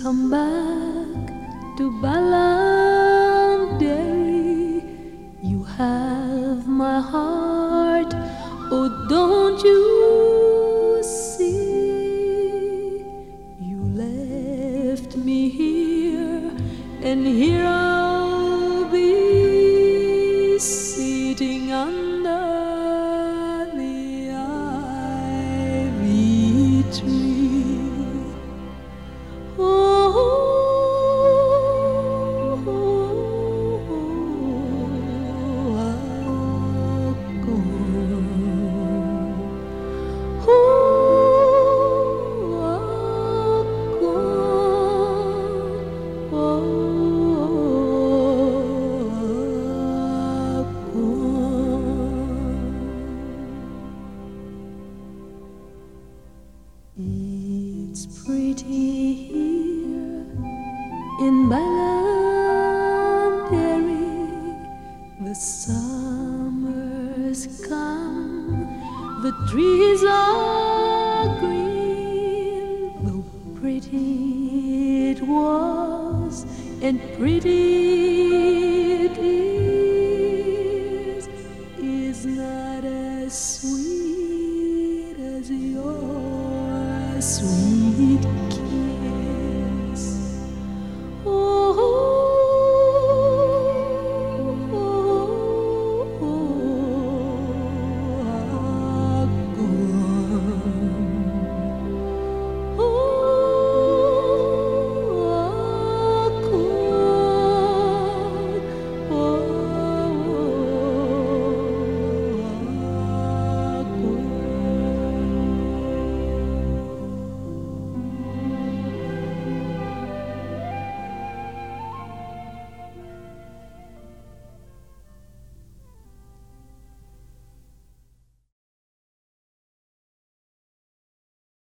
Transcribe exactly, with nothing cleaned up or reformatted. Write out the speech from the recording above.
come back to Balanderi. You have my heart, oh don't you see? You left me here, and here I'll be sitting under the ivy tree. It's pretty here in Balanderi. The summer's come, the trees are green. Though pretty it was, and pretty